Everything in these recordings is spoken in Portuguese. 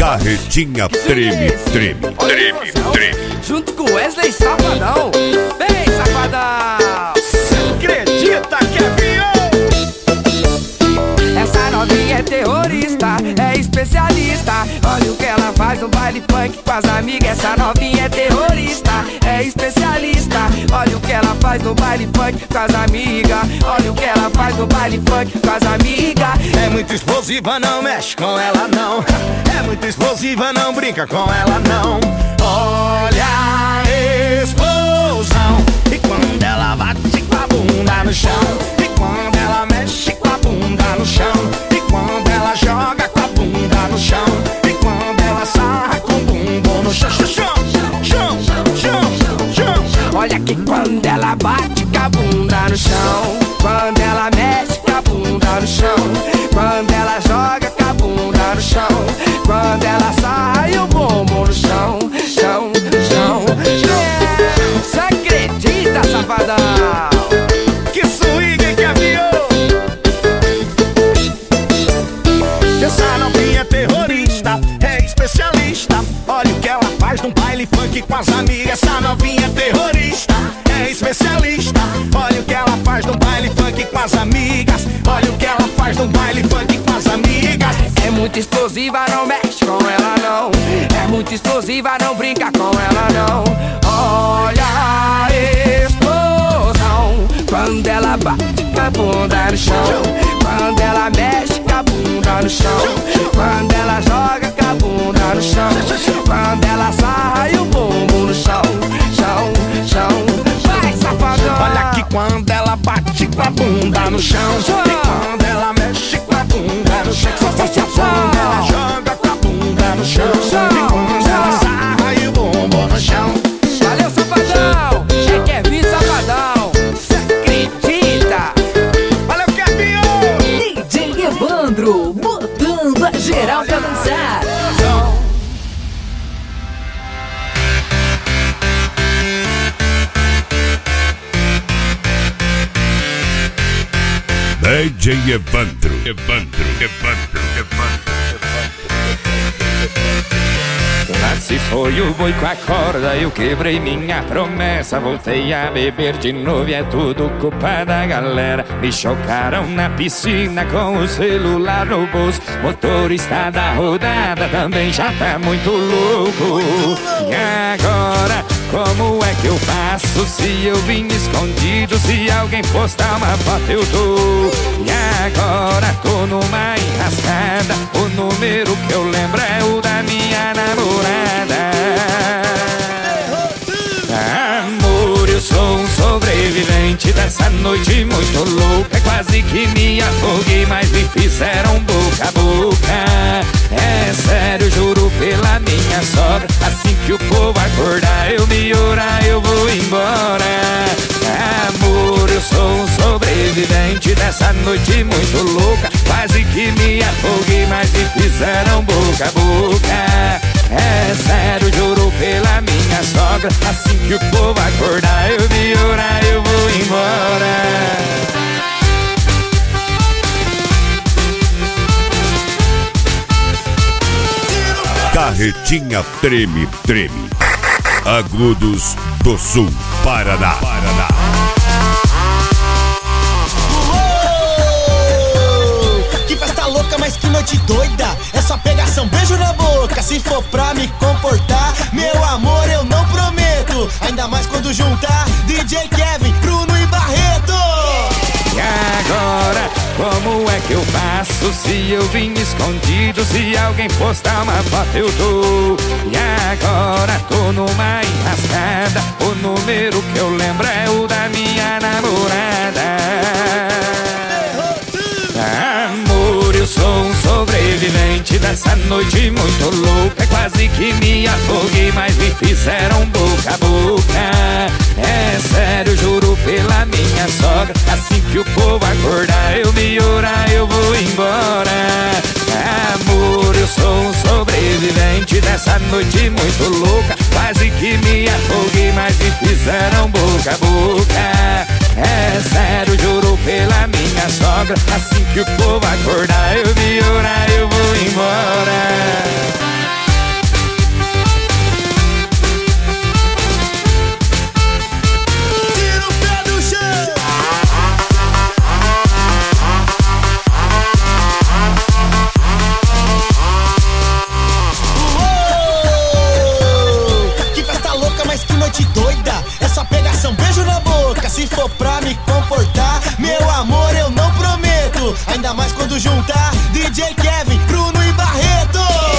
Carretinha treme, treme, treme, treme. Junto com Wesley Safadão. Vem, Safadão. Cê acredita que é viol? Essa novinha é terrorista, é especialista. Olha o que ela faz no baile funk com as amigas. Essa novinha é terrorista, é especialista. Olha o que ela faz no baile funk com as amigas. Olha o que ela faz no baile funk com as amigas. É muito explosiva, não mexe com ela não. É muito explosiva, não brinca com ela não. Olha a explosão. E quando ela bate com a bunda no chão. E quando ela mexe com a bunda no chão. E quando ela joga com a bunda no chão. E quando ela sarra com o bumbum no chão. Chão, chão, chão, chão. Olha que quando ela bate com a bunda no chão. Quando ela mexe com a bunda no chão. Quando ela joga com a bunda no chão. Quando ela sai o bumbum no chão. Chão, chão, chão. Cê acredita, Safadão? Que swing que aviou. Essa novinha é terrorista, é especialista. Olha o que ela faz num baile funk com as amigas. Essa novinha é terrorista, é especialista. Olha o que ela faz num baile funk com as amigas. Olha o que ela faz num baile funk com as amigas. É muito explosiva, não mexe com ela não. É muito explosiva, não brinca com ela não. Olha a explosão. Quando ela bate com a bunda no chão. Quando ela mexe com a bunda no chão. Quando ela joga com a bunda no chão. Quando ela sai o bumbum no chão. Chão, chão. Vai, Safadão. Olha que quando ela bate com a bunda no chão. E quando ela mexe com a bunda no chão. Quando ela joga com a bunda no chão. E quando ela sarra e o bumbum no chão. Valeu, Safadão. Quem quer vir, Safadão? Cê acredita? Valeu, Kevin! DJ Evandro, botando a geral pra dançar. DJ Evandro, Evandro, Evandro, Evandro. Lá se foi o boi com a corda, eu quebrei minha promessa. Voltei a beber de novo e é tudo culpa da galera. Me chocaram na piscina com o celular no bolso. Motorista da rodada também já tá muito louco. E agora, como é que eu faço se eu vim escondido? Se alguém postar uma foto eu tô. E agora tô numa enrascada. O número que eu lembro é o da minha namorada. Amor, eu sou um sobrevivente dessa noite muito louca. Quase que me afoguei, mas me fizeram boca a boca. É sério, juro pela minha sogra. Assim que o povo acordar, eu me orar, eu vou embora. Amor, eu sou um sobrevivente dessa noite muito louca. Quase que me afoguei, mas me fizeram boca a boca. É sério, juro pela minha sogra. Assim que o povo acordar, eu me orar, eu vou embora. Carretinha treme, treme. Agudos do Sul, Paraná. Que festa louca, mas que noite doida. É só pegação, beijo na boca. Se for pra me comportar, meu amor, eu não prometo. Ainda mais quando juntar DJ Kevin, Bruno e Barreto. E agora, como é que eu faço se eu vim escondido? Se alguém postar uma foto eu tô. E agora tô numa enrascada. O número que eu lembro é o da minha namorada. Amor, eu sou um sobrevivente dessa noite muito louca. Quase que me afoguei, mas me fizeram boca a boca. É sério, juro pela minha sogra. Assim que o povo acordar, eu me orar, eu vou embora. Amor, eu sou um sobrevivente dessa noite muito louca. Quase que me afoguei, mas me fizeram boca a boca. É sério, juro pela minha sogra. Assim que o povo acordar, eu me orar, eu vou embora. juntar DJ Kevin, Bruno e Barreto.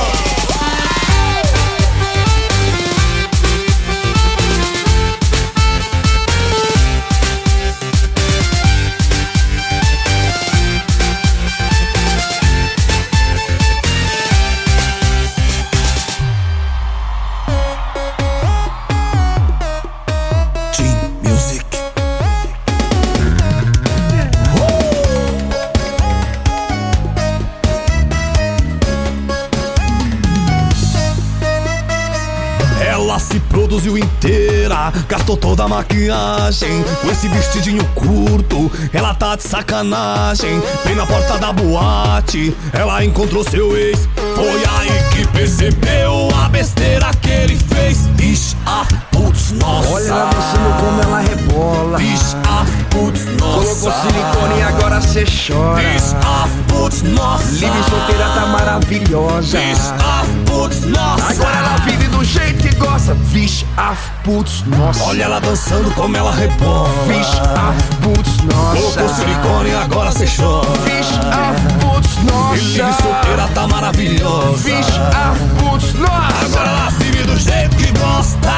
Ela se produziu inteira, gastou toda a maquiagem. Com esse vestidinho curto, ela tá de sacanagem. Bem na porta da boate, ela encontrou seu ex. Foi aí que percebeu a besteira que ele fez. Bicha, putz, nossa. Olha ela dançando como ela rebola. Bicha, putz, nossa. Colocou silicone e agora cê chora. Bicha, putz, nossa. Livre solteira tá maravilhosa. Bicha, putz, nossa. Agora ela vive do jeito que gosta. Vixe, putz, nossa. Olha ela dançando como ela rebola. Vixe, putz, nossa. Colocou silicone e agora cê chora. Vixe, putz, nossa. E livre solteira tá maravilhosa. Vixe, putz, nossa. Agora ela vive do jeito que gosta.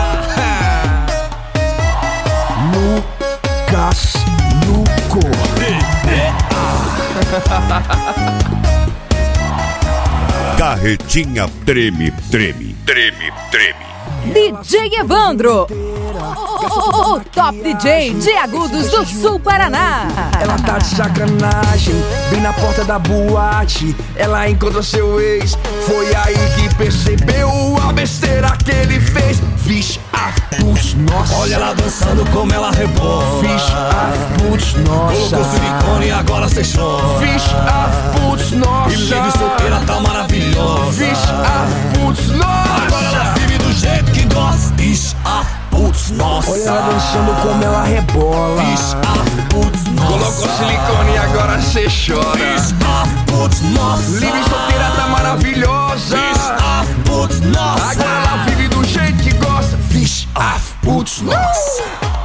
Lucas Luco. Carretinha treme, treme, treme, treme. DJ Evandro, o top DJ de Agudos do Sul Paraná. Ela tá de sacanagem, bem na porta da boate. Ela encontrou seu ex. Foi aí que percebeu a besteira que ele fez. Vixe, putz, nossa. Olha ela dançando como ela rebola. Vixe, putz, nossa. Colocou silicone e agora cê chora. Vixe, putz, nossa. E livre solteira tá maravilhosa. Vixe, putz, nossa. Agora ela vive do jeito que gosta. Bicha, putz, nossa. Olha ela dançando como ela rebola. Bicha, putz, nossa. Colocou silicone e agora cê chora. Bicha, putz, nossa. Livre solteira tá maravilhosa. Bicha, putz, nossa. Agora ela vive do jeito que gosta. Vixe, putz, nossa.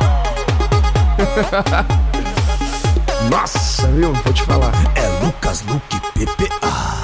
Nossa, viu? Vou te falar. É Lucas Luque PPA.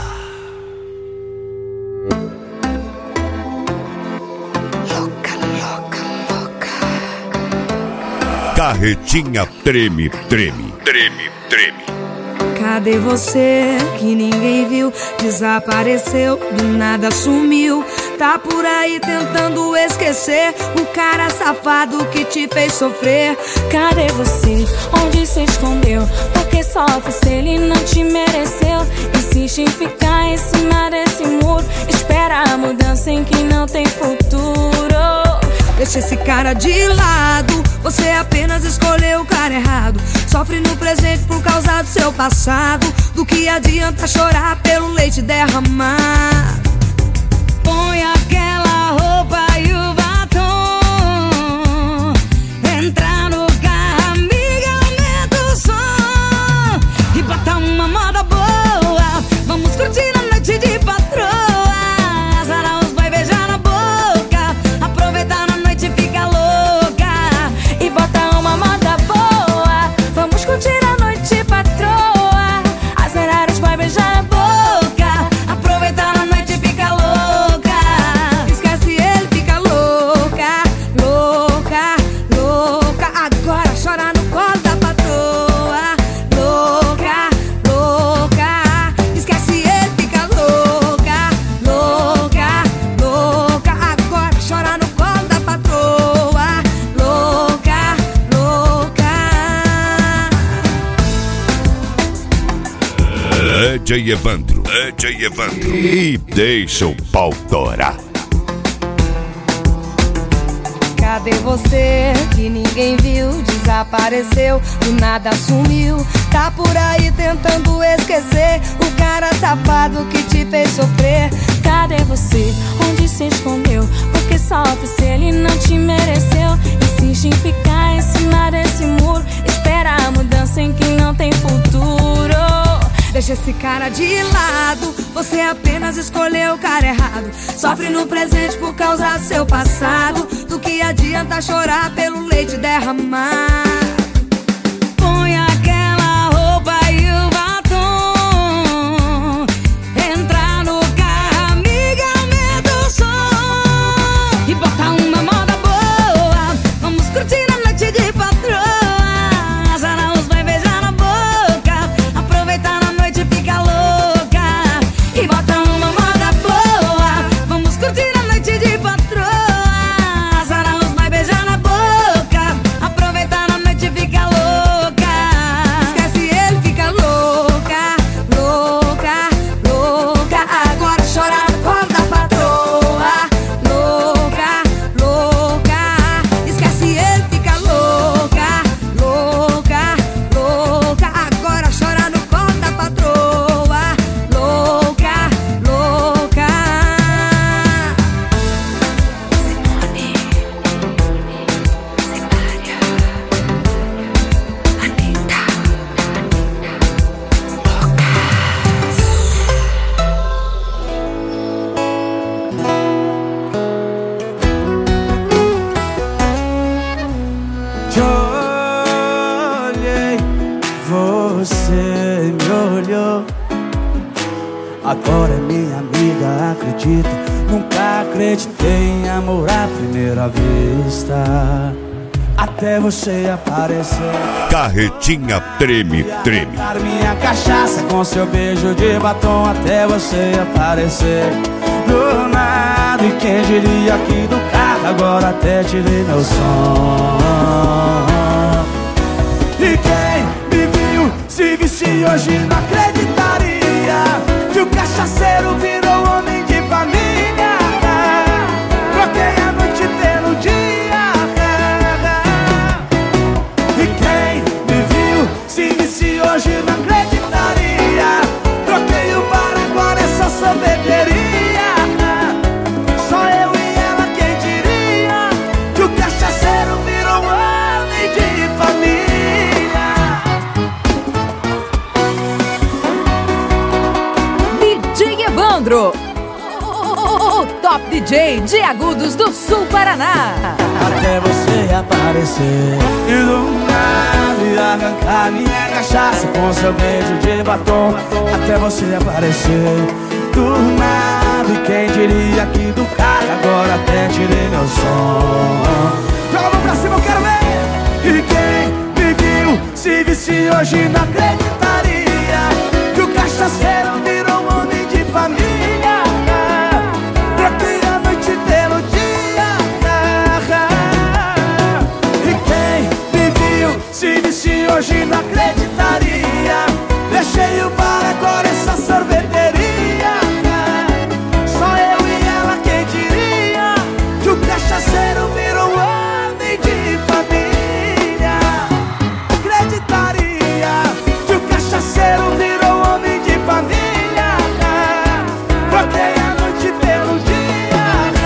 Carretinha treme, treme, treme, treme. Cadê você que ninguém viu? Desapareceu, do nada sumiu. Tá por aí tentando esquecer o cara safado que te fez sofrer. Cadê você? Onde se escondeu? Porque sofre se ele não te mereceu. Insiste em ficar em cima desse muro. Espera a mudança em que não tem futuro. Deixa esse cara de lado, você apenas escolheu o cara errado. Sofre no presente por causa do seu passado. Do que adianta chorar pelo leite derramar? Põe aquela roupa e o batom. Entra no carro, amiga, aumenta o som. E bota uma moda boa. Vamos curtir a noite de patroa. Azara os boy, beijar na boca. Aproveitar na noite e fica louca. E bota uma moda boa. Vamos curtir a noite patroa. Azara os boy, beijar na boca. Aproveitar na noite e fica louca. Esquece ele, fica louca. Louca, louca. Agora chora no colo da patroa. Louca, louca. Esquece ele, fica louca. Louca, louca. Agora chora no colo da patroa. Louca, louca. DJ Evandro, DJ Evandro. E deixa o pau torar. Cadê você que ninguém viu? Desapareceu, do nada sumiu. Tá por aí tentando esquecer o cara safado que te fez sofrer. Cadê você? Onde se escondeu? Porque sofre se ele não te mereceu. Insiste em ficar em cima desse muro. Espera a mudança em que não tem futuro. Deixa esse cara de lado, você apenas escolheu o cara errado. Sofre no presente por causa do seu passado. Do que adianta chorar pelo leite derramar? Põe aquela roupa e o batom. agora é minha amiga, acredita. Nunca acreditei em amor à primeira vista, até você aparecer. Carretinha treme, treme. Minha cachaça com seu beijo de batom, até você aparecer. Do nada, e quem diria que do carro agora até tirei meu som. E quem me viu se visse hoje não acreditaria que o cachaceiro virou homem de família. Troquei a noite pelo dia. E quem me viu se visse hoje não acreditaria. Troquei o bar, agora é só sorveteria. Só eu e ela, quem diria que o cachaceiro virou homem de família. DJ Evandro, o top DJ de Agudos do Sul Paraná. Até você aparecer e do nada arrancar minha cachaça com seu beijo de batom, até você aparecer. Do nada, e quem diria que do carro agora até tirei meu som. Joga a mão pra cima, eu quero ver. E quem me viu se visse hoje não acreditaria que o cachaceiro virou homem de família. Troquei a noite pelo dia. E quem me viu se visse hoje não acreditaria. Deixei o bar, agora é só sorveteria. Só eu e ela, quem diria que o cachaceiro virou homem de família. Acreditaria que o cachaceiro virou homem de família. Troquei a noite pelo dia.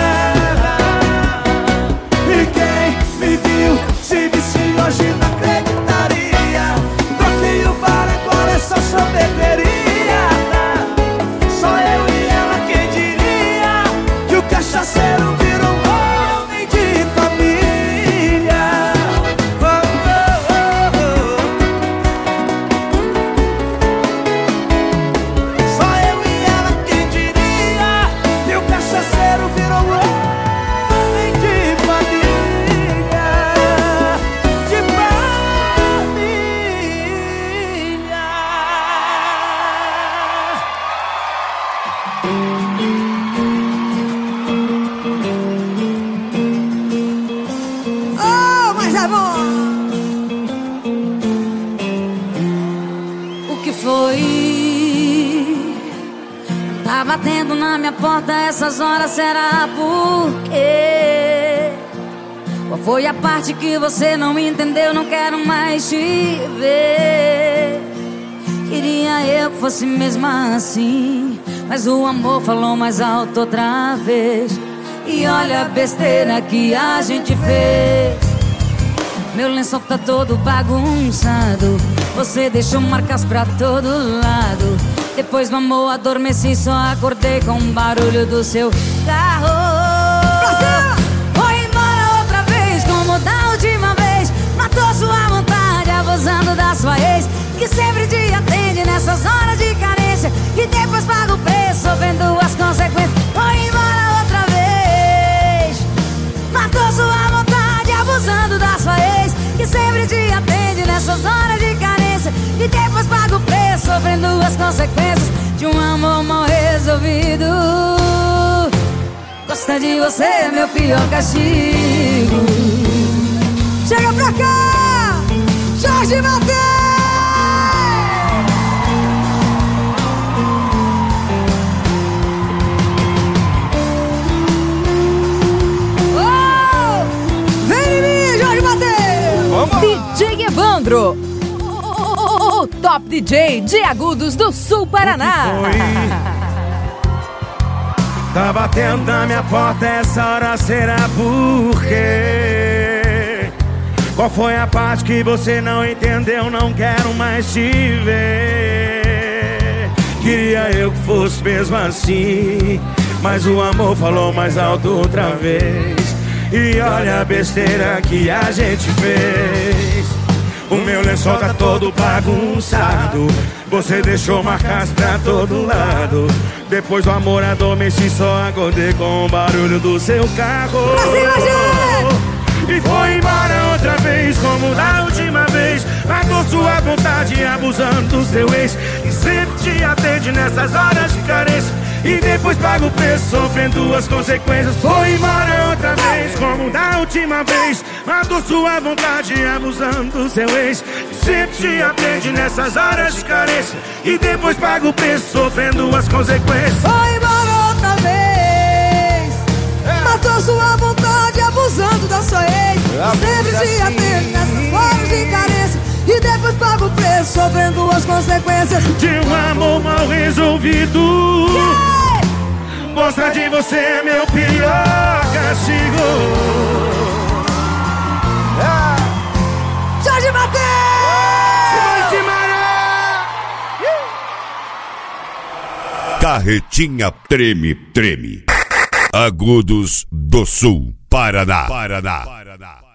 E quem me viu se visse hoje não acreditaria. Troquei o bar, agora é só sorveteria. Só eu e ela, quem diria que o cachaceiro virou homem de família. Oh, oh, oh, oh. Só eu e ela, quem diria que o cachaceiro virou homem de família. De família. Oh, mas é bom! O que foi? Tá batendo na minha porta essas horas, será por quê? Qual foi a parte que você não entendeu? Não quero mais te ver. Queria eu que fosse mesmo assim, mas o amor falou mais alto outra vez. E olha a besteira que a gente fez. Meu lençol tá todo bagunçado, você deixou marcas pra todo lado. Depois do amor adormeci, só acordei com o barulho do seu carro. Foi embora outra vez, como da última vez. Matou sua vontade, abusando da sua ex, que sempre te atende nessas horas de carência, e depois paga o preço, vendo as consequências. Foi embora outra vez. Matou sua vontade, abusando da sua ex, que sempre te atende nessas horas de carência, e depois paga o preço, sofrendo as consequências de um amor mal resolvido. Gostar de você é meu pior castigo. Chega pra cá, Jorge Mateus! DJ Evandro, o top DJ de Agudos do Sul Paraná. Tá batendo na minha porta essa hora, será por quê? Qual foi a parte que você não entendeu? Não quero mais te ver. Queria eu que fosse mesmo assim, mas o amor falou mais alto outra vez. E olha a besteira que a gente fez. O meu lençol tá todo bagunçado, você deixou marcas pra todo lado. Depois do amor adormeci, só acordei com o barulho do seu carro. E foi embora outra vez, como da última vez. Matou sua vontade abusando do seu ex, que sempre te atende nessas horas de carência, e depois paga o preço sofrendo as consequências. Foi embora outra vez, como da última vez. Matou sua vontade abusando do seu ex, que sempre te atende nessas horas de carência, e depois paga o preço sofrendo as consequências. Foi embora outra vez, matou sua vontade abusando da sua ex, sempre te atende nessas horas de carência, e depois paga o preço sofrendo as consequências de um amor mal resolvido. Gostar de você é meu pior castigo. Jorge Mateus! Carretinha treme, treme. Agudos do Sul, Paraná.